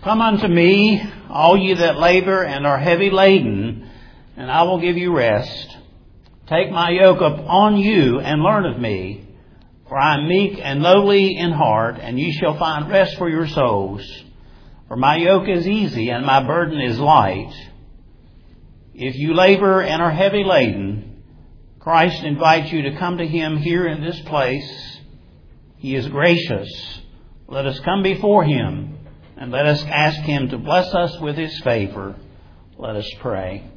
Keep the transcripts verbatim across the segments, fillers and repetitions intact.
Come unto me, all ye that labor and are heavy laden, and I will give you rest. Take my yoke upon you and learn of me, for I am meek and lowly in heart, and ye shall find rest for your souls. For my yoke is easy and my burden is light. If you labor and are heavy laden, Christ invites you to come to Him here in this place. He is gracious. Let us come before Him and let us ask Him to bless us with His favor. Let us pray.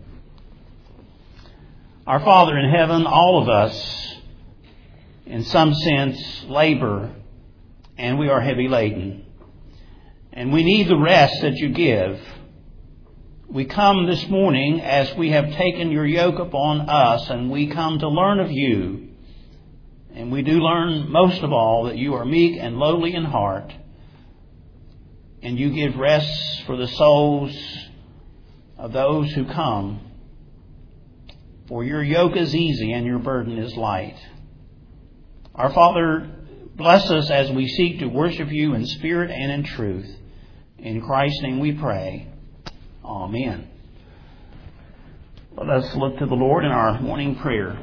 Our Father in heaven, all of us, in some sense, labor and we are heavy laden. And we need the rest that you give. We come this morning as we have taken your yoke upon us, and we come to learn of you. And we do learn most of all that you are meek and lowly in heart, and you give rest for the souls of those who come. For your yoke is easy and your burden is light. Our Father, bless us as we seek to worship you in spirit and in truth. In Christ's name we pray. Amen. Let us look to the Lord in our morning prayer.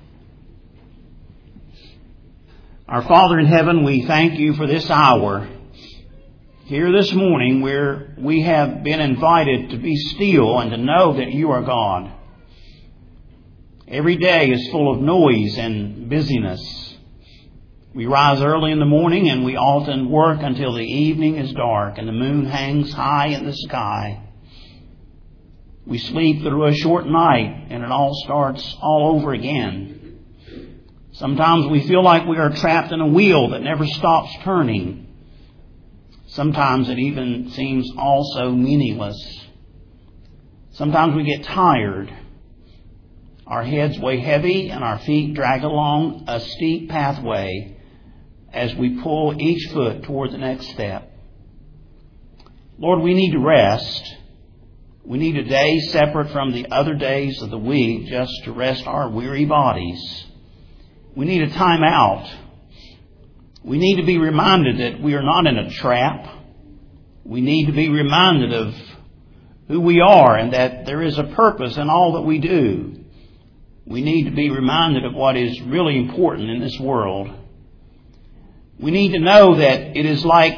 Our Father in heaven, we thank you for this hour here this morning where we have been invited to be still and to know that you are God. Every day is full of noise and busyness. We rise early in the morning and we often work until the evening is dark and the moon hangs high in the sky. We sleep through a short night and it all starts all over again. Sometimes we feel like we are trapped in a wheel that never stops turning. Sometimes it even seems also meaningless. Sometimes we get tired. Our heads weigh heavy and our feet drag along a steep pathway as we pull each foot toward the next step. Lord, we need to rest. We need a day separate from the other days of the week just to rest our weary bodies. We need a time out. We need to be reminded that we are not in a trap. We need to be reminded of who we are and that there is a purpose in all that we do. We need to be reminded of what is really important in this world. We need to know that it is like,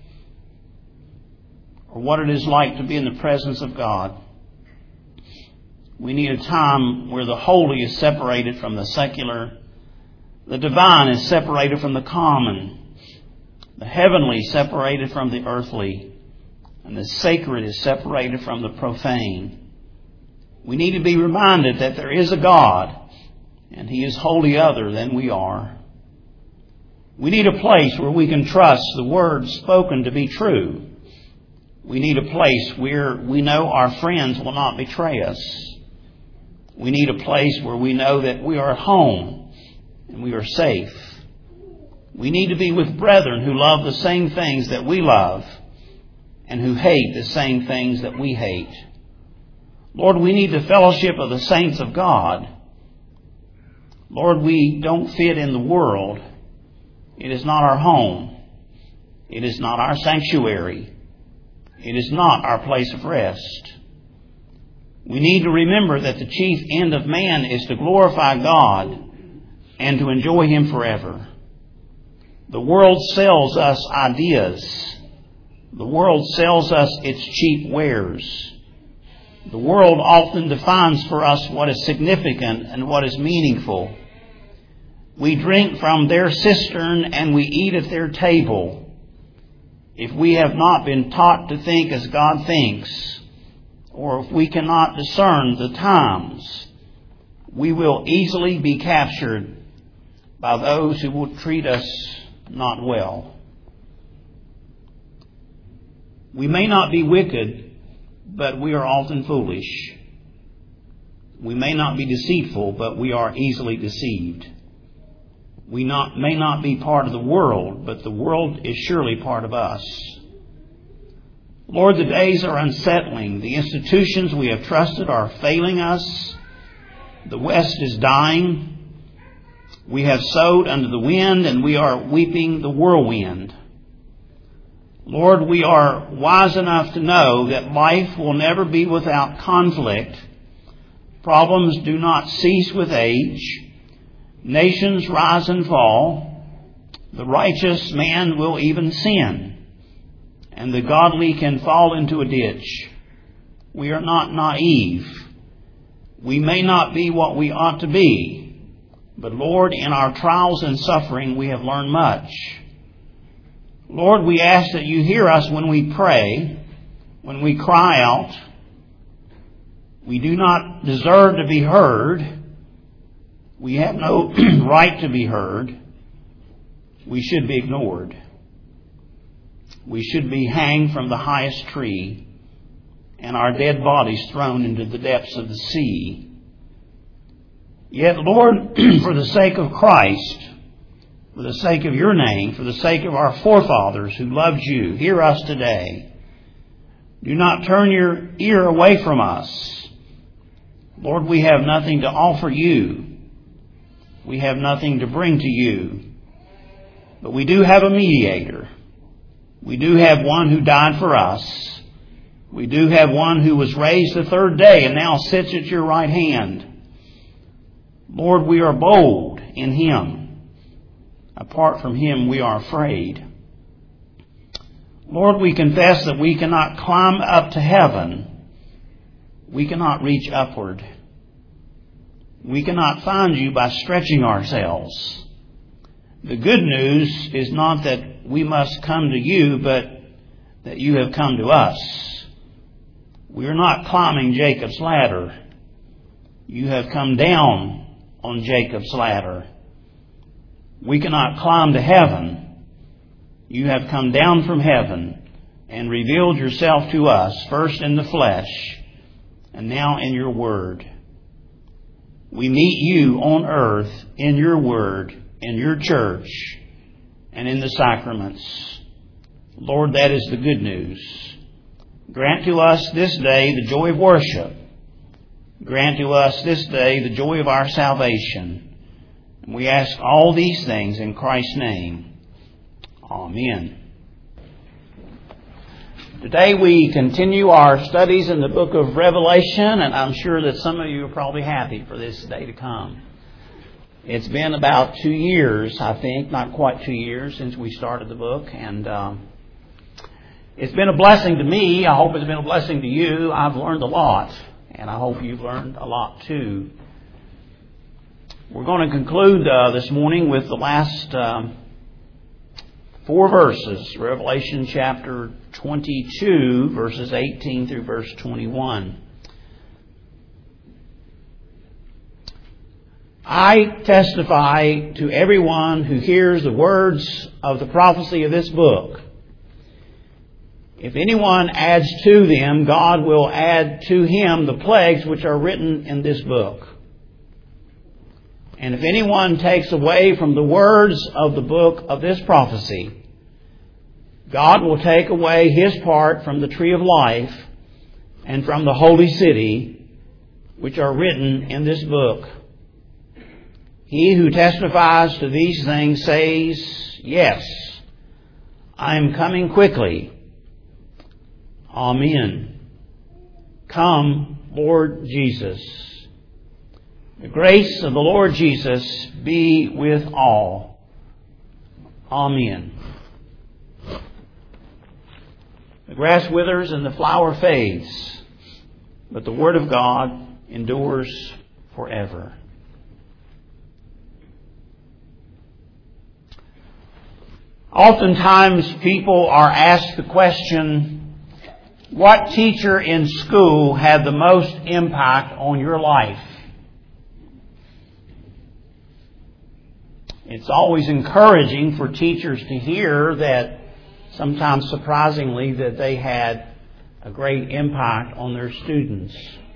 or what it is like to be in the presence of God. We need a time where the holy is separated from the secular. The divine is separated from the common. The heavenly separated from the earthly. And the sacred is separated from the profane. We need to be reminded that there is a God, and He is wholly other than we are. We need a place where we can trust the words spoken to be true. We need a place where we know our friends will not betray us. We need a place where we know that we are at home and we are safe. We need to be with brethren who love the same things that we love and who hate the same things that we hate. Lord, we need the fellowship of the saints of God. Lord, we don't fit in the world. It is not our home. It is not our sanctuary. It is not our place of rest. We need to remember that the chief end of man is to glorify God and to enjoy Him forever. The world sells us ideas. The world sells us its cheap wares. The world often defines for us what is significant and what is meaningful. We drink from their cistern and we eat at their table. If we have not been taught to think as God thinks, or if we cannot discern the times, we will easily be captured by those who will treat us not well. We may not be wicked, but we are often foolish. We may not be deceitful, but we are easily deceived. We not, may not be part of the world, but the world is surely part of us. Lord, the days are unsettling. The institutions we have trusted are failing us. The West is dying. We have sowed under the wind and we are weeping the whirlwind. Lord, we are wise enough to know that life will never be without conflict. Problems do not cease with age. Nations rise and fall. The righteous man will even sin, and the godly can fall into a ditch. We are not naive. We may not be what we ought to be, but Lord, in our trials and suffering, we have learned much. Lord, we ask that you hear us when we pray, when we cry out. We do not deserve to be heard. We have no right to be heard. We should be ignored. We should be hanged from the highest tree and our dead bodies thrown into the depths of the sea. Yet, Lord, for the sake of Christ, for the sake of your name, for the sake of our forefathers who loved you, hear us today. Do not turn your ear away from us. Lord, we have nothing to offer you. We have nothing to bring to you. But we do have a mediator. We do have one who died for us. We do have one who was raised the third day and now sits at your right hand. Lord, we are bold in him. Apart from him, we are afraid. Lord, we confess that we cannot climb up to heaven. We cannot reach upward. We cannot find you by stretching ourselves. The good news is not that we must come to you, but that you have come to us. We are not climbing Jacob's ladder. You have come down on Jacob's ladder. We cannot climb to heaven. You have come down from heaven and revealed yourself to us, first in the flesh and now in your word. We meet you on earth in your word, in your church, and in the sacraments. Lord, that is the good news. Grant to us this day the joy of worship. Grant to us this day the joy of our salvation. And we ask all these things in Christ's name. Amen. Today we continue our studies in the book of Revelation, and I'm sure that some of you are probably happy for this day to come. It's been about two years, I think, not quite two years since we started the book, and um, it's been a blessing to me. I hope it's been a blessing to you. I've learned a lot, and I hope you've learned a lot too. We're going to conclude uh, this morning with the last um, four verses, Revelation chapter twenty-two, verses eighteen through verse twenty-one. I testify to everyone who hears the words of the prophecy of this book. If anyone adds to them, God will add to him the plagues which are written in this book. And if anyone takes away from the words of the book of this prophecy, God will take away his part from the tree of life and from the holy city, which are written in this book. He who testifies to these things says, "Yes, I am coming quickly." Amen. Come, Lord Jesus. The grace of the Lord Jesus be with all. Amen. The grass withers and the flower fades, but the word of God endures forever. Oftentimes people are asked the question, what teacher in school had the most impact on your life? It's always encouraging for teachers to hear that, sometimes surprisingly, that they had a great impact on their students.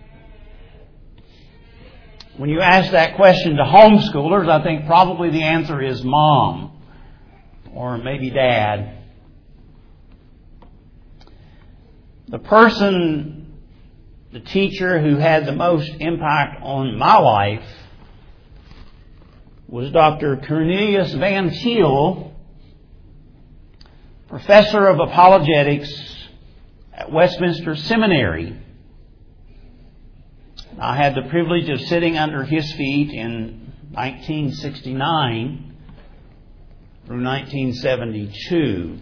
When you ask that question to homeschoolers, I think probably the answer is mom or maybe dad. The person, the teacher who had the most impact on my life was Doctor Cornelius Van Til, professor of apologetics at Westminster Seminary. I had the privilege of sitting under his feet in nineteen sixty-nine through nineteen seventy-two.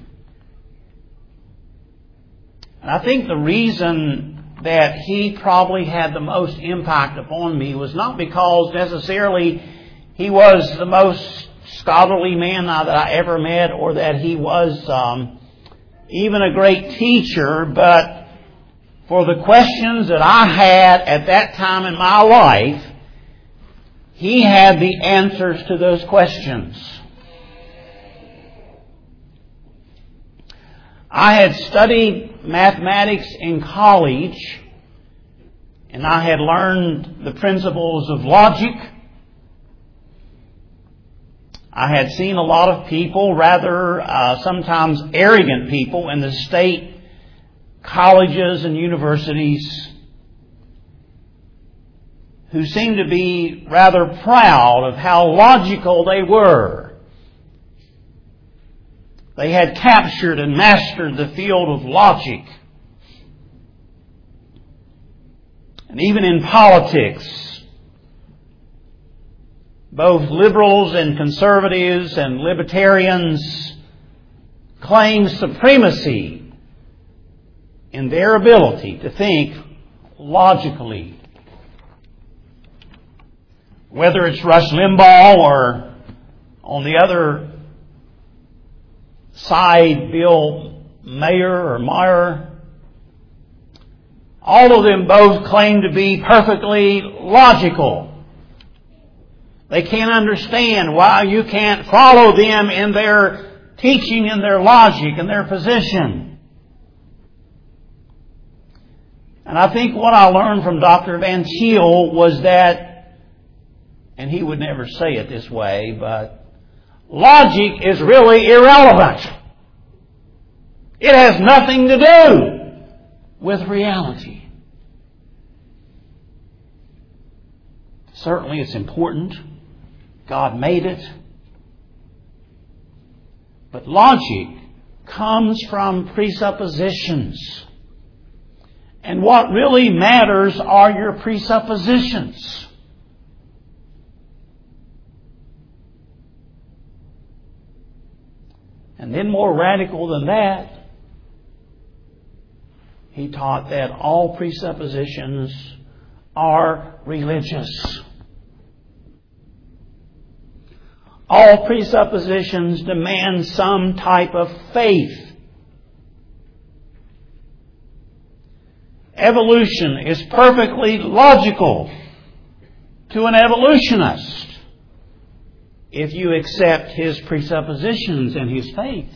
And I think the reason that he probably had the most impact upon me was not because necessarily he was the most scholarly man that I ever met, or that he was um, even a great teacher, but for the questions that I had at that time in my life, he had the answers to those questions. I had studied mathematics in college, and I had learned the principles of logic. I had seen a lot of people, rather uh, sometimes arrogant people, in the state colleges and universities who seemed to be rather proud of how logical they were. They had captured and mastered the field of logic. And even in politics, both liberals and conservatives and libertarians claim supremacy in their ability to think logically. Whether it's Rush Limbaugh or, on the other side, Bill Mayer or Meyer, all of them both claim to be perfectly logical. They can't understand why you can't follow them in their teaching and their logic and their position. And I think what I learned from Doctor Van Til was that, and he would never say it this way, but logic is really irrelevant. It has nothing to do with reality. Certainly it's important. God made it. But logic comes from presuppositions. And what really matters are your presuppositions. And then more radical than that, he taught that all presuppositions are religious. All presuppositions demand some type of faith. Evolution is perfectly logical to an evolutionist if you accept his presuppositions and his faith.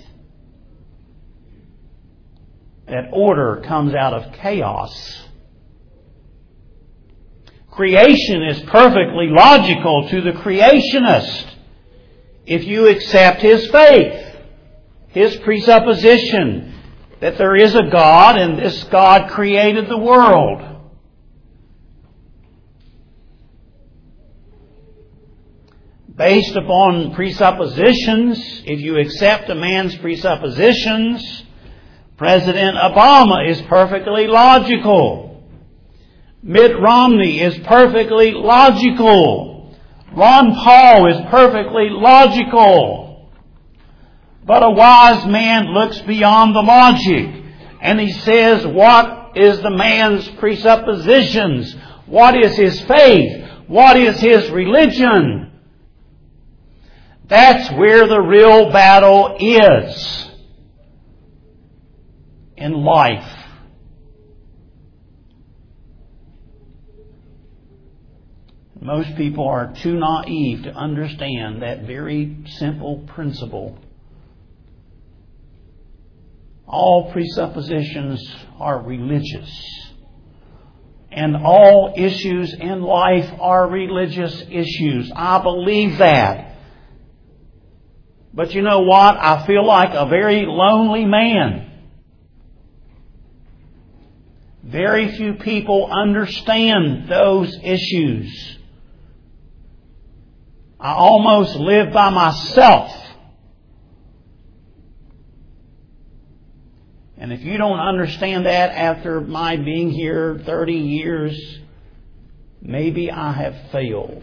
That order comes out of chaos. Creation is perfectly logical to the creationist if you accept his faith, his presupposition that there is a God and this God created the world. Based upon presuppositions, if you accept a man's presuppositions, President Obama is perfectly logical. Mitt Romney is perfectly logical. Ron Paul is perfectly logical. But a wise man looks beyond the logic and he says, what is the man's presuppositions? What is his faith? What is his religion? That's where the real battle is in life. Most people are too naive to understand that very simple principle. All presuppositions are religious. And all issues in life are religious issues. I believe that. But you know what? I feel like a very lonely man. Very few people understand those issues. I almost live by myself. And if you don't understand that after my being here thirty years, maybe I have failed.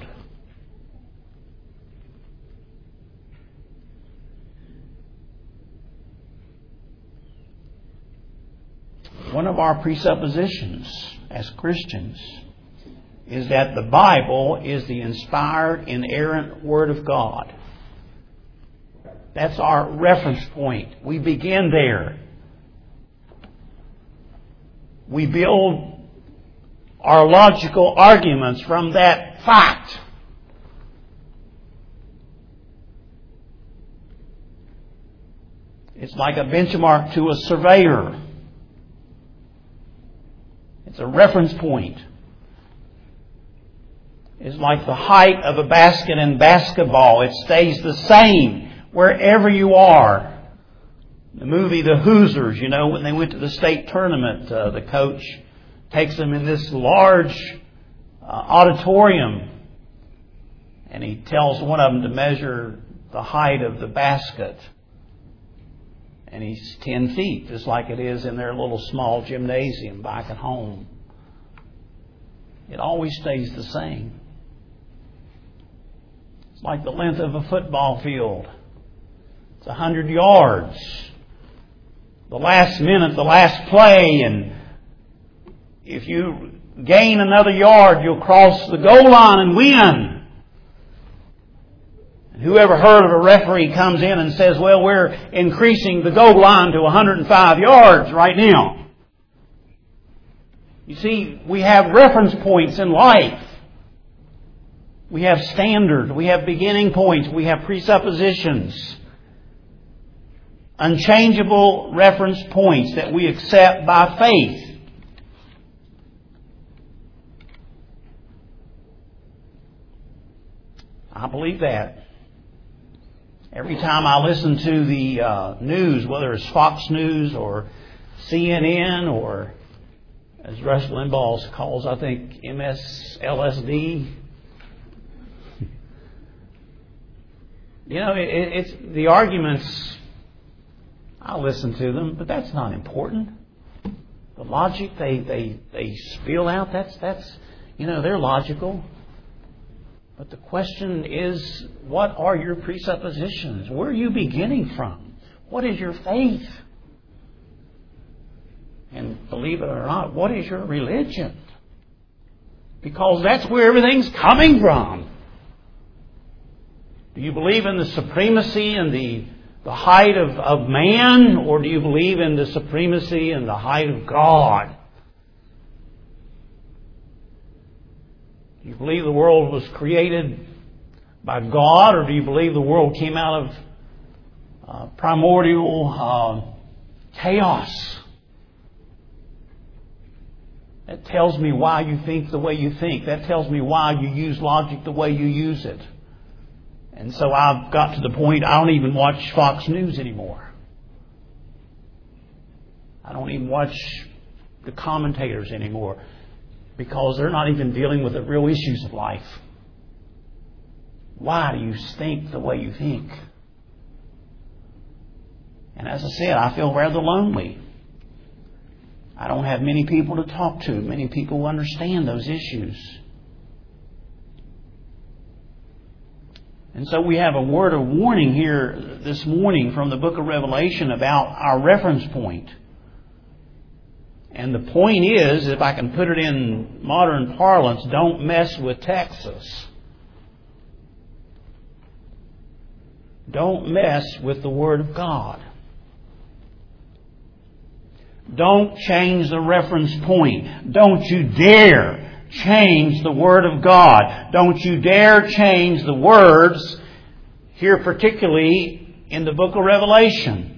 One of our presuppositions as Christians is that the Bible is the inspired, inerrant Word of God. That's our reference point. We begin there. We build our logical arguments from that fact. It's like a benchmark to a surveyor. It's a reference point. It's like the height of a basket in basketball. It stays the same wherever you are. The movie The Hoosiers, you know, when they went to the state tournament, uh, the coach takes them in this large uh, auditorium and he tells one of them to measure the height of the basket. And he's ten feet, just like it is in their little small gymnasium back at home. It always stays the same. It's like the length of a football field. It's a hundred yards. The last minute, the last play, and if you gain another yard, you'll cross the goal line and win. And whoever heard of a referee comes in and says, well, we're increasing the goal line to one hundred five yards right now. You see, we have reference points in life. We have standards. We have beginning points. We have presuppositions. Unchangeable reference points that we accept by faith. I believe that. Every time I listen to the uh, news, whether it's Fox News or C N N or, as Rush Limbaugh calls, I think, M S L S D. You know, it, it's the arguments. I listen to them, but that's not important. The logic they, they, they spill out, that's, that's, you know, they're logical. But the question is, what are your presuppositions? Where are you beginning from? What is your faith? And believe it or not, what is your religion? Because that's where everything's coming from. Do you believe in the supremacy and the The height of, of man, or do you believe in the supremacy and the height of God? Do you believe the world was created by God, or do you believe the world came out of uh, primordial uh, chaos? That tells me why you think the way you think. That tells me why you use logic the way you use it. And so I've got to the point I don't even watch Fox News anymore. I don't even watch the commentators anymore because they're not even dealing with the real issues of life. Why do you think the way you think? And as I said, I feel rather lonely. I don't have many people to talk to, many people who understand those issues. And so we have a word of warning here this morning from the book of Revelation about our reference point. And the point is, if I can put it in modern parlance, don't mess with Texas. Don't mess with the Word of God. Don't change the reference point. Don't you dare change the Word of God. Don't you dare change the words here, particularly in the book of Revelation.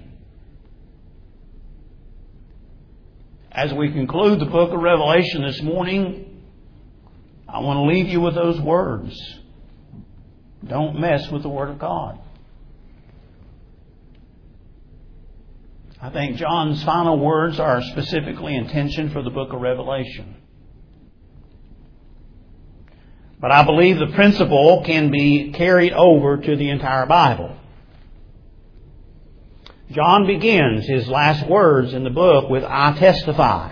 As we conclude the book of Revelation this morning, I want to leave you with those words. Don't mess with the Word of God. I think John's final words are specifically intentioned for the book of Revelation. But I believe the principle can be carried over to the entire Bible. John begins his last words in the book with, I testify.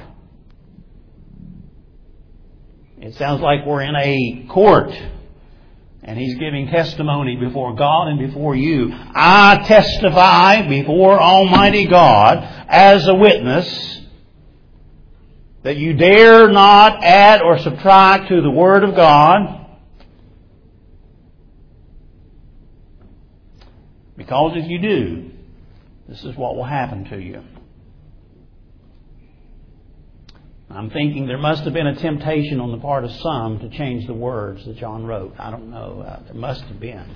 It sounds like we're in a court and he's giving testimony before God and before you. I testify before Almighty God as a witness that you dare not add or subtract to the Word of God, because if you do, this is what will happen to you. I'm thinking there must have been a temptation on the part of some to change the words that John wrote. I don't know. Uh, there must have been.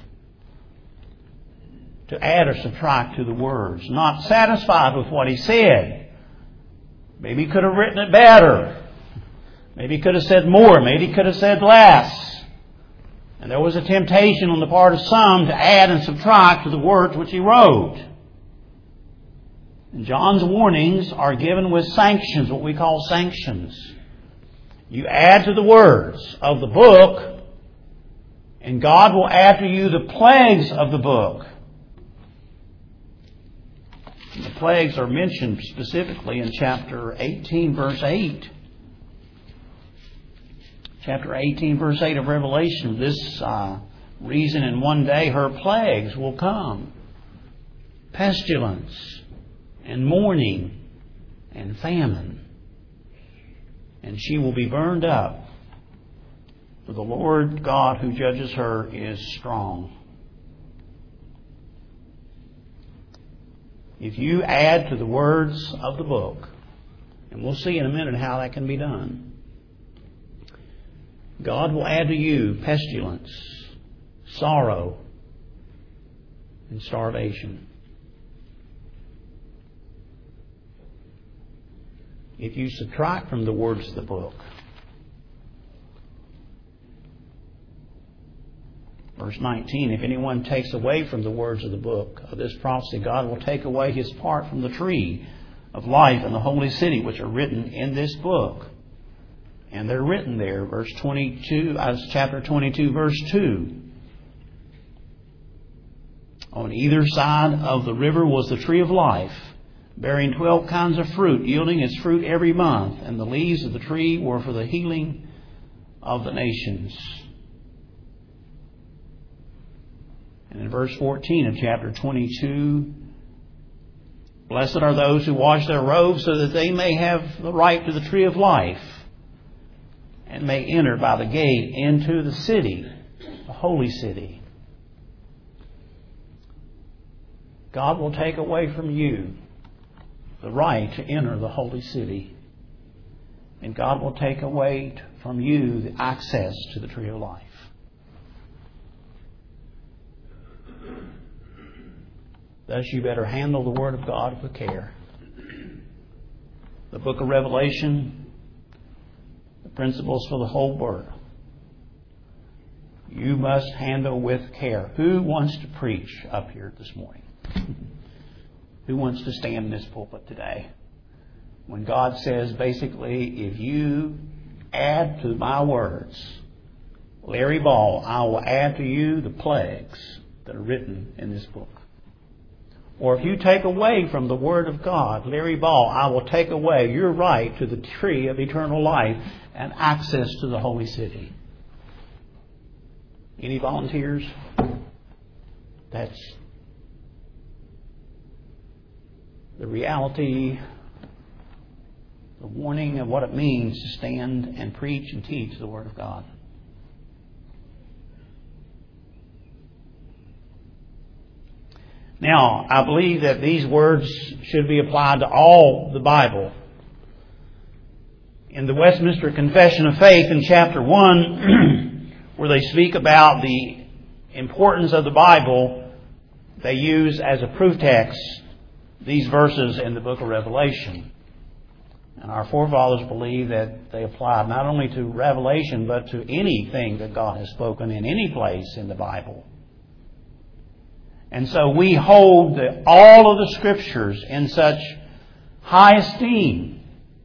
To add or subtract to the words. Not satisfied with what he said. Maybe he could have written it better. Maybe he could have said more. Maybe he could have said less. And there was a temptation on the part of some to add and subtract to the words which he wrote. And John's warnings are given with sanctions, what we call sanctions. You add to the words of the book, and God will add to you the plagues of the book. And the plagues are mentioned specifically in chapter eighteen, verse eight. Chapter eighteen, verse eight of Revelation. This uh, reason in one day her plagues will come. Pestilence, and mourning, and famine. And she will be burned up. For the Lord God who judges her is strong. If you add to the words of the book, and we'll see in a minute how that can be done, God will add to you pestilence, sorrow, and starvation. If you subtract from the words of the book, verse nineteen, if anyone takes away from the words of the book of this prophecy, God will take away his part from the tree of life and the holy city, which are written in this book. And they're written there, verse twenty-two, uh, chapter twenty-two, verse two. On either side of the river was the tree of life, bearing twelve kinds of fruit, yielding its fruit every month. And the leaves of the tree were for the healing of the nations. And in verse fourteen of chapter twenty-two, blessed are those who wash their robes so that they may have the right to the tree of life and may enter by the gate into the city, the holy city. God will take away from you the right to enter the holy city. And God will take away from you the access to the tree of life. Thus you better handle the Word of God with care. The book of Revelation, the principles for the whole world, you must handle with care. Who wants to preach up here this morning? Who wants to stand in this pulpit today? When God says basically, if you add to my words, Larry Ball, I will add to you the plagues that are written in this book. Or if you take away from the Word of God, Larry Ball, I will take away your right to the tree of eternal life and access to the holy city. Any volunteers? That's the reality, the warning of what it means to stand and preach and teach the Word of God. Now, I believe that these words should be applied to all the Bible. In the Westminster Confession of Faith in chapter one, where they speak about the importance of the Bible, they use as a proof text these verses in the book of Revelation. And our forefathers believe that they applied not only to Revelation, but to anything that God has spoken in any place in the Bible. And so we hold the, all of the Scriptures in such high esteem.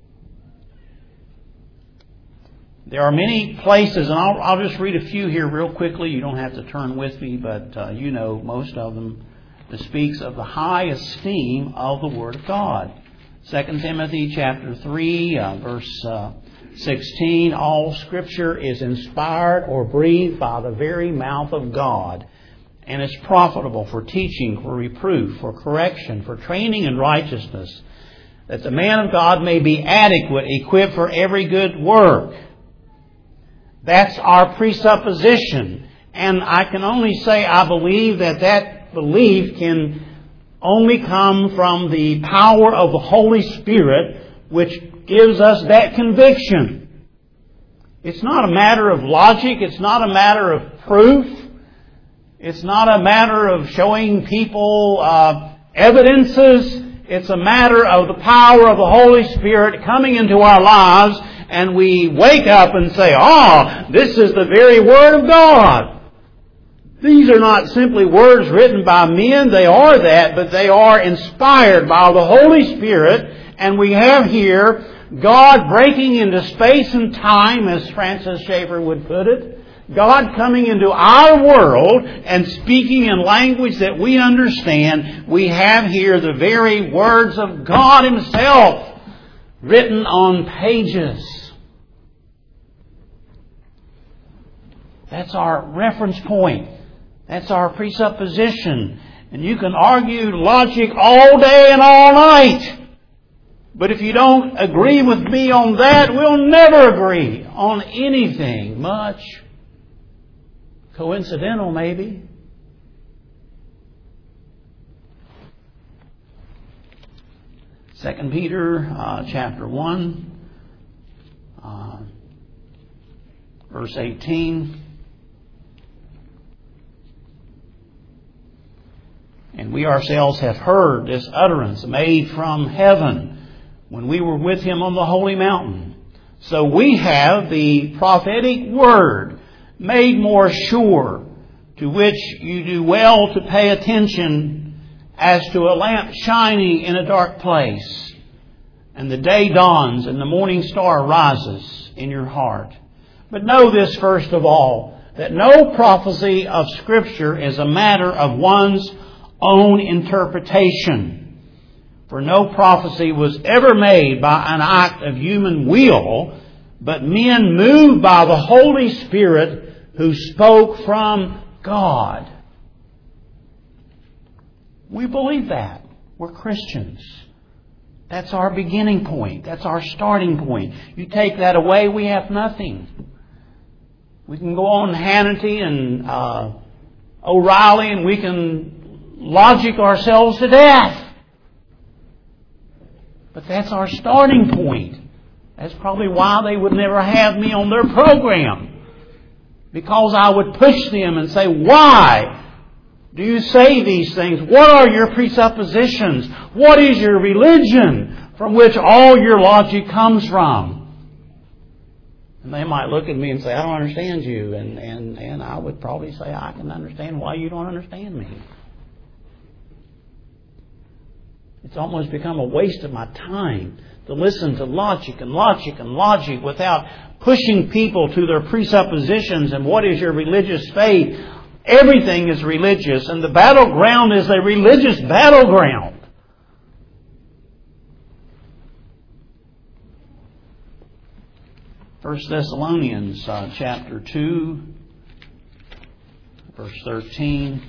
There are many places, and I'll, I'll just read a few here real quickly. You don't have to turn with me, but uh, you know most of them. that speaks of the high esteem of the Word of God. Second Timothy chapter three, uh, verse uh, sixteen, all Scripture is inspired or breathed by the very mouth of God, and is profitable for teaching, for reproof, for correction, for training in righteousness, that the man of God may be adequate, equipped for every good work. That's our presupposition. And I can only say I believe that that belief can only come from the power of the Holy Spirit, which gives us that conviction. It's not a matter of logic. It's not a matter of proof. It's not a matter of showing people uh, evidences. It's a matter of the power of the Holy Spirit coming into our lives, and we wake up and say, "Ah, this is the very Word of God." These are not simply words written by men. They are that, but they are inspired by the Holy Spirit. And we have here God breaking into space and time, as Francis Schaeffer would put it. God coming into our world and speaking in language that we understand. We have here the very words of God Himself written on pages. That's our reference point. That's our presupposition. And you can argue logic all day and all night. But if you don't agree with me on that, we'll never agree on anything much. Coincidental, maybe. Second Peter uh, chapter one, uh, verse eighteen. And we ourselves have heard this utterance made from heaven when we were with Him on the holy mountain. So we have the prophetic word made more sure, to which you do well to pay attention as to a lamp shining in a dark place. And the day dawns and the morning star rises in your heart. But know this first of all, that no prophecy of Scripture is a matter of one's own interpretation. For no prophecy was ever made by an act of human will, but men moved by the Holy Spirit who spoke from God. We believe that. We're Christians. That's our beginning point. That's our starting point. You take that away, we have nothing. We can go on Hannity and uh, O'Reilly and we can logic ourselves to death. But that's our starting point. That's probably why they would never have me on their program. Because I would push them and say, why do you say these things? What are your presuppositions? What is your religion from which all your logic comes from? And they might look at me and say, I don't understand you. And, and, and I would probably say, I can understand why you don't understand me. It's almost become a waste of my time to listen to logic and logic and logic without pushing people to their presuppositions and what is your religious faith. Everything is religious, and the battleground is a religious battleground. First Thessalonians uh, chapter two, verse thirteen.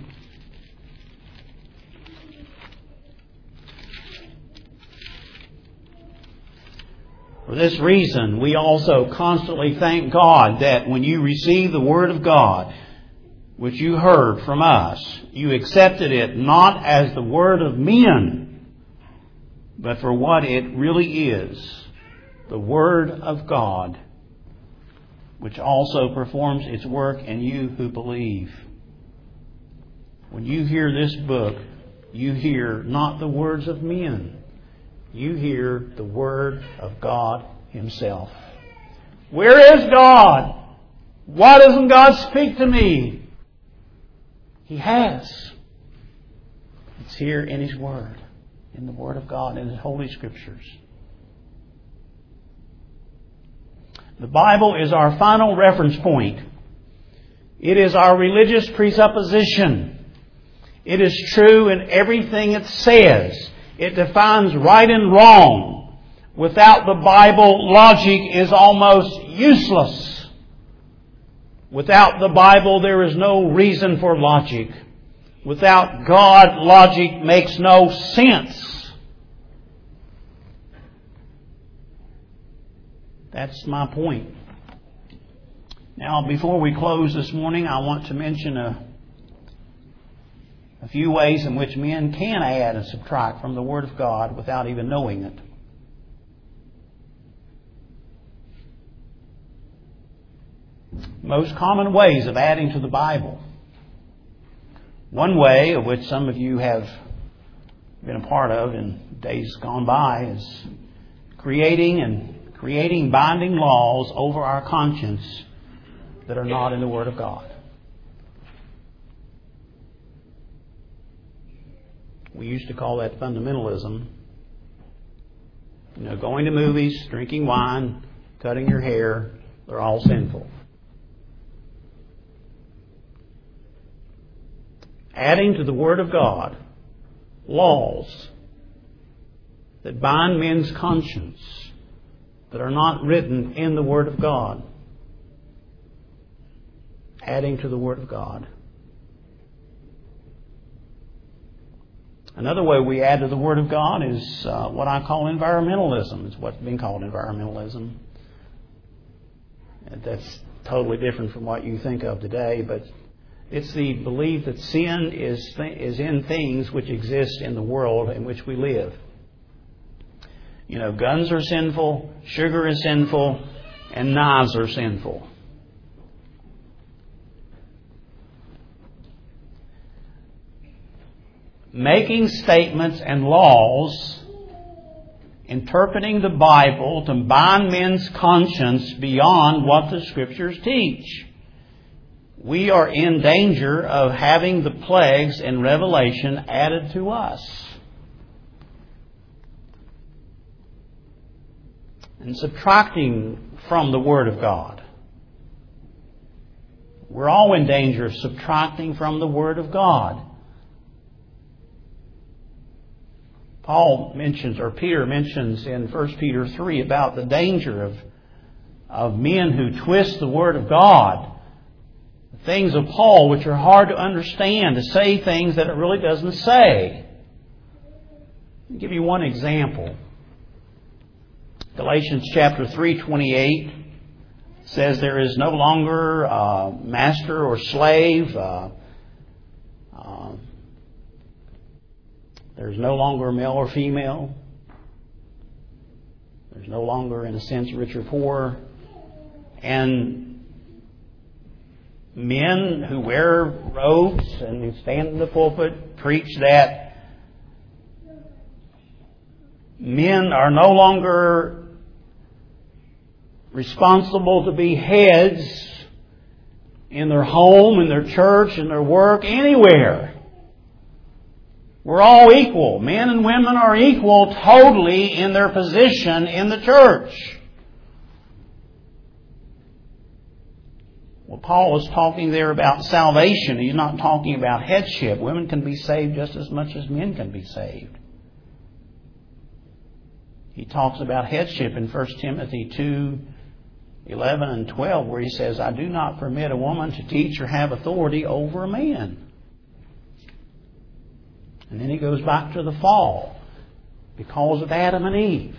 For this reason, we also constantly thank God that when you received the Word of God, which you heard from us, you accepted it not as the word of men, but for what it really is, the Word of God, which also performs its work in you who believe. When you hear this book, you hear not the words of men. You hear the Word of God Himself. Where is God? Why doesn't God speak to me? He has. It's here in His Word, in the Word of God, in His Holy Scriptures. The Bible is our final reference point. It is our religious presupposition. It is true in everything it says. It defines right and wrong. Without the Bible, logic is almost useless. Without the Bible, there is no reason for logic. Without God, logic makes no sense. That's my point. Now, before we close this morning, I want to mention a, a few ways in which men can add and subtract from the Word of God without even knowing it. Most common ways of adding to the Bible. One way, of which some of you have been a part of in days gone by, is creating and creating binding laws over our conscience that are not in the Word of God. We used to call that fundamentalism. You know, going to movies, drinking wine, cutting your hair, they're all sinful. Adding to the Word of God laws that bind men's conscience that are not written in the Word of God. Adding to the Word of God. Another way we add to the Word of God is uh, what I call environmentalism. It's what's been called environmentalism. And that's totally different from what you think of today, but it's the belief that sin is th- is in things which exist in the world in which we live. You know, guns are sinful, sugar is sinful, and knives are sinful. Making statements and laws, interpreting the Bible to bind men's conscience beyond what the Scriptures teach. We are in danger of having the plagues in Revelation added to us. And subtracting from the Word of God. We're all in danger of subtracting from the Word of God. Paul mentions, or Peter mentions in First Peter three about the danger of, of men who twist the Word of God. Things of Paul which are hard to understand, to say things that it really doesn't say. I'll give you one example. Galatians chapter three twenty-eight says there is no longer uh, master or slave. Uh, uh, there's no longer male or female. There's no longer, in a sense, rich or poor. And men who wear robes and who stand in the pulpit preach that men are no longer responsible to be heads in their home, in their church, in their work, anywhere. We're all equal. Men and women are equal totally in their position in the church. Well, Paul is talking there about salvation. He's not talking about headship. Women can be saved just as much as men can be saved. He talks about headship in First Timothy two, eleven and twelve, where he says, I do not permit a woman to teach or have authority over a man. And then he goes back to the fall because of Adam and Eve.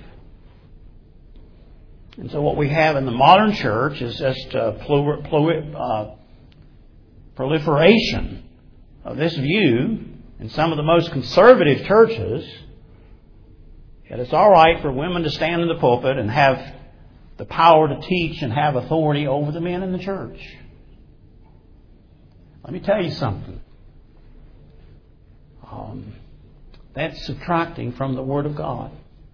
And so what we have in the modern church is just a plur, plur, uh, proliferation of this view in some of the most conservative churches that it's all right for women to stand in the pulpit and have the power to teach and have authority over the men in the church. Let me tell you something. Um, that's subtracting from the Word of God.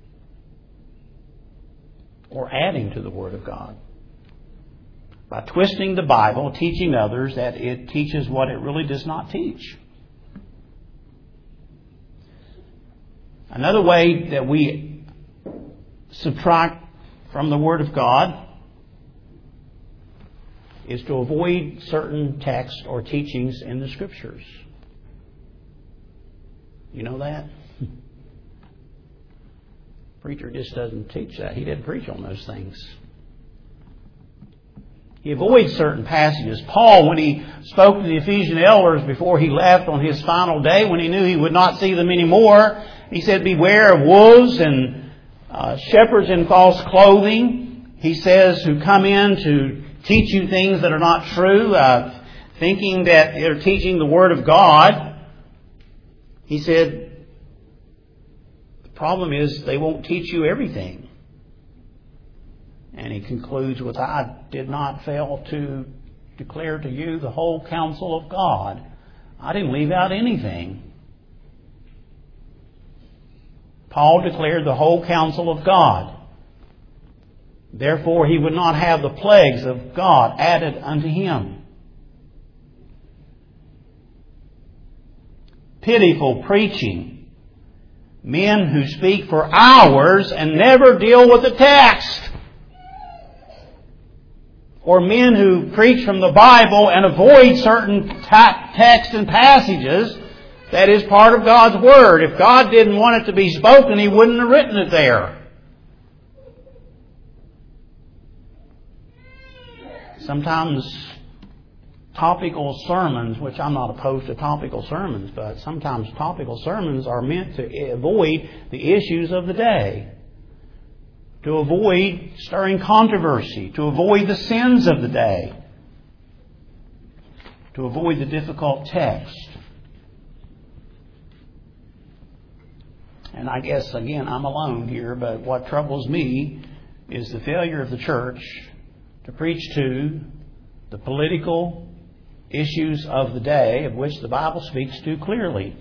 Or adding to the Word of God. By twisting the Bible, teaching others that it teaches what it really does not teach. Another way that we subtract from the Word of God is to avoid certain texts or teachings in the Scriptures. You know that? Preacher just doesn't teach that. He didn't preach on those things. He avoids certain passages. Paul, when he spoke to the Ephesian elders before he left on his final day, when he knew he would not see them anymore, he said, beware of wolves and uh, shepherds in false clothing. He says, who come in to teach you things that are not true, uh, thinking that they're teaching the Word of God. He said, the problem is they won't teach you everything. And he concludes with, I did not fail to declare to you the whole counsel of God. I didn't leave out anything. Paul declared the whole counsel of God. Therefore, he would not have the plagues of God added unto him. Pitiful preaching. Men who speak for hours and never deal with the text. Or men who preach from the Bible and avoid certain texts and passages that is part of God's Word. If God didn't want it to be spoken, He wouldn't have written it there. Sometimes topical sermons, which I'm not opposed to topical sermons, but sometimes topical sermons are meant to avoid the issues of the day. To avoid stirring controversy, to avoid the sins of the day, to avoid the difficult text. And I guess, again, I'm alone here, but what troubles me is the failure of the church to preach to the political issues of the day, of which the Bible speaks to clearly.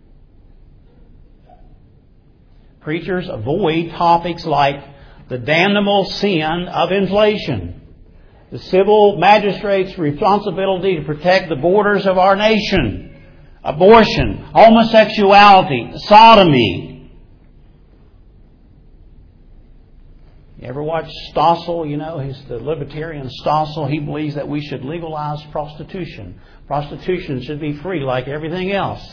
Preachers avoid topics like the damnable sin of inflation, the civil magistrate's responsibility to protect the borders of our nation, abortion, homosexuality, sodomy. You ever watch Stossel? You know, he's the libertarian Stossel. He believes that we should legalize prostitution. Prostitution should be free like everything else.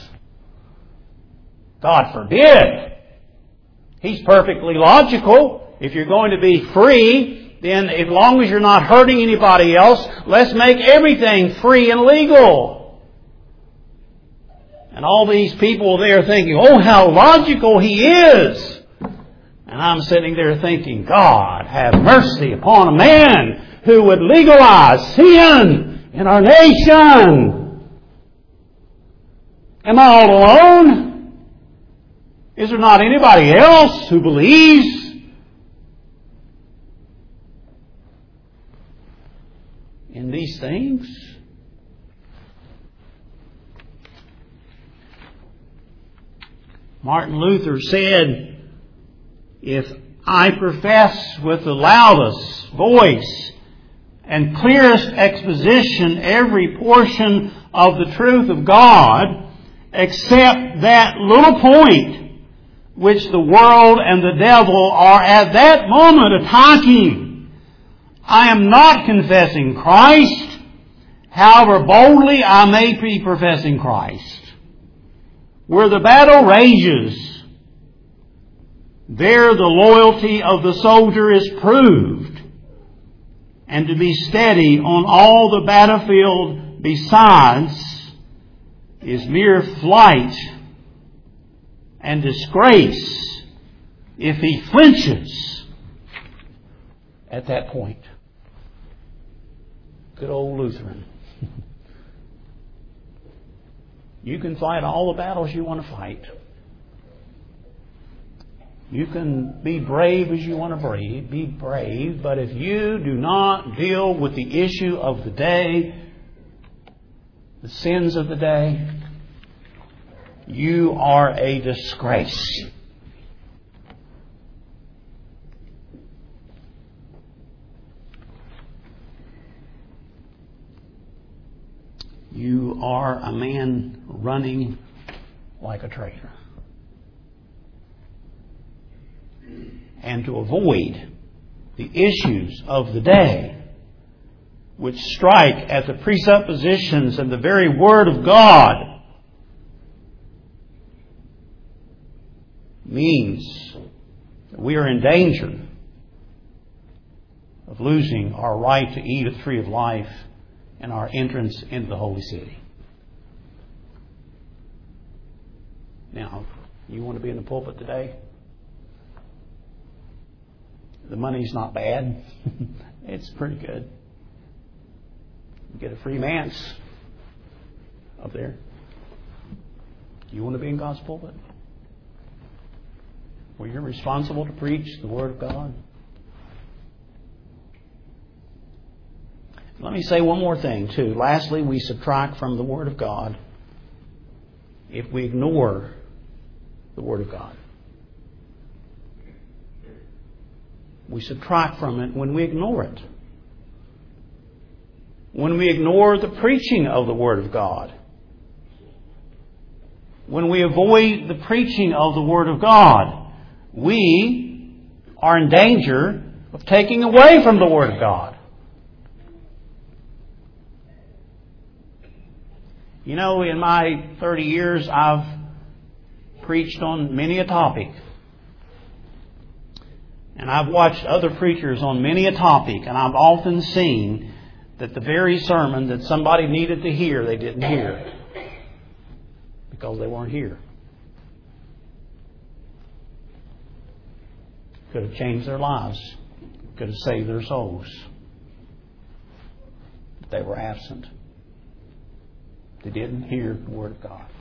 God forbid! He's perfectly logical. If you're going to be free, then as long as you're not hurting anybody else, let's make everything free and legal. And all these people there thinking, oh, how logical he is. And I'm sitting there thinking, God, have mercy upon a man who would legalize sin in our nation. Am I all alone? Is there not anybody else who believes in these things? Martin Luther said, if I profess with the loudest voice and clearest exposition every portion of the truth of God, except that little point which the world and the devil are at that moment attacking, I am not confessing Christ, however boldly I may be professing Christ. Where the battle rages, there the loyalty of the soldier is proved, and to be steady on all the battlefield besides is mere flight and disgrace if he flinches at that point. Good old Lutheran. You can fight all the battles you want to fight. You can be brave as you want to brave, be brave, but if you do not deal with the issue of the day, the sins of the day, you are a disgrace. You are a man running like a traitor. And to avoid the issues of the day, which strike at the presuppositions and the very Word of God, means that we are in danger of losing our right to eat of the tree of life and our entrance into the holy city. Now, you want to be in the pulpit today? The money's not bad. It's pretty good. You get a free manse up there. You want to be in God's pulpit? Where you're responsible to preach the Word of God? Let me say one more thing, too. Lastly, we subtract from the Word of God if we ignore the Word of God. We subtract from it when we ignore it. When we ignore the preaching of the Word of God. When we avoid the preaching of the Word of God, we are in danger of taking away from the Word of God. You know, in my thirty years, I've preached on many a topic. And I've watched other preachers on many a topic, and I've often seen that the very sermon that somebody needed to hear, they didn't hear because they weren't here. Could have changed their lives. Could have saved their souls. But they were absent. They didn't hear the Word of God.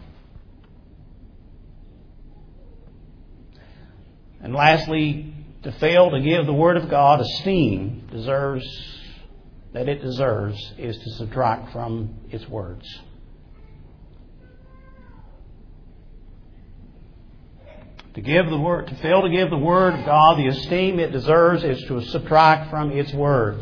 And lastly, to fail to give the Word of God esteem deserves that it deserves is to subtract from its words. To give the word, to fail to give the Word of God the esteem it deserves is to subtract from its words.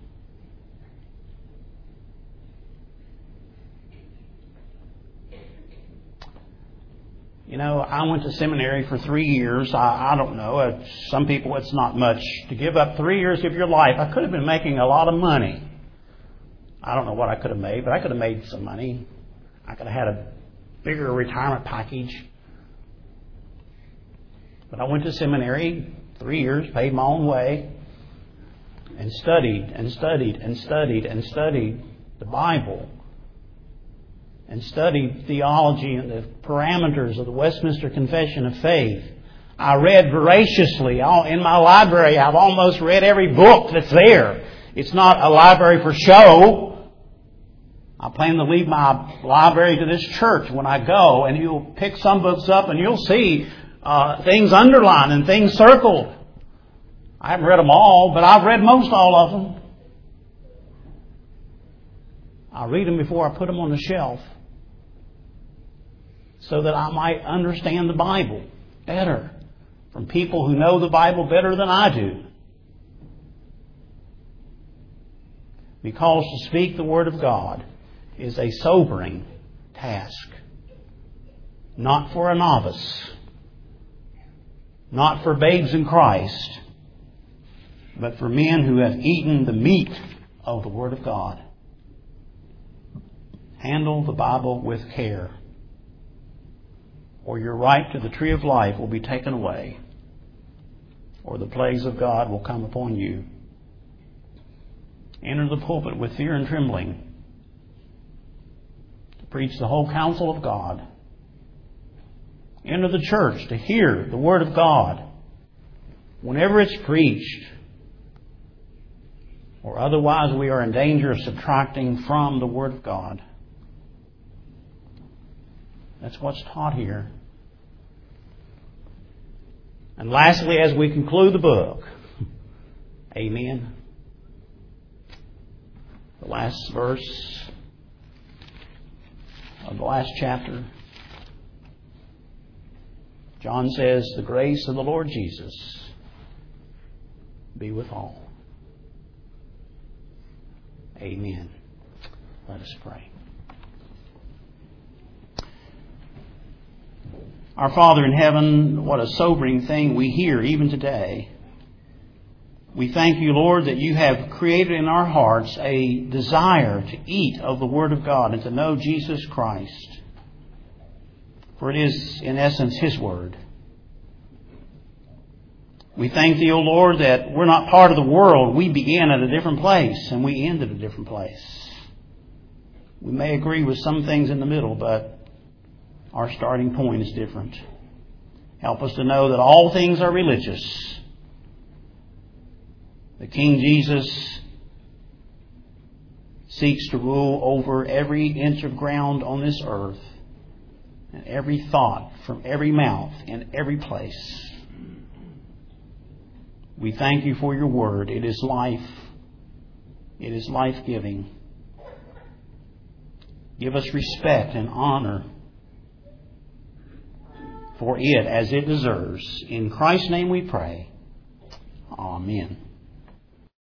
You know, I went to seminary for three years. I, I don't know. Uh, some people, it's not much. To give up three years of your life, I could have been making a lot of money. I don't know what I could have made, but I could have made some money. I could have had a bigger retirement package. But I went to seminary three years, paid my own way, and studied and studied and studied and studied the Bible. And studied theology and the parameters of the Westminster Confession of Faith. I read voraciously. In my library, I've almost read every book that's there. It's not a library for show. I plan to leave my library to this church when I go, and you'll pick some books up and you'll see uh, things underlined and things circled. I haven't read them all, but I've read most all of them. I read them before I put them on the shelf, so that I might understand the Bible better from people who know the Bible better than I do. Because to speak the Word of God is a sobering task. Not for a novice. Not for babes in Christ. But for men who have eaten the meat of the Word of God. Handle the Bible with care, or your right to the tree of life will be taken away, or the plagues of God will come upon you. Enter the pulpit with fear and trembling to preach the whole counsel of God. Enter the church to hear the Word of God whenever it's preached, or otherwise we are in danger of subtracting from the Word of God. That's what's taught here. And lastly, as we conclude the book, amen. The last verse of the last chapter. John says, "The grace of the Lord Jesus be with all." Amen. Let us pray. Our Father in heaven, what a sobering thing we hear even today. We thank you, Lord, that you have created in our hearts a desire to eat of the Word of God and to know Jesus Christ. For it is, in essence, His Word. We thank Thee, O Lord, that we're not part of the world. We began at a different place and we end at a different place. We may agree with some things in the middle, but our starting point is different. Help us to know that all things are religious. The King Jesus seeks to rule over every inch of ground on this earth and every thought from every mouth in every place. We thank You for Your Word. It is life. It is life-giving. Give us respect and honor for it as it deserves. In Christ's name we pray. Amen.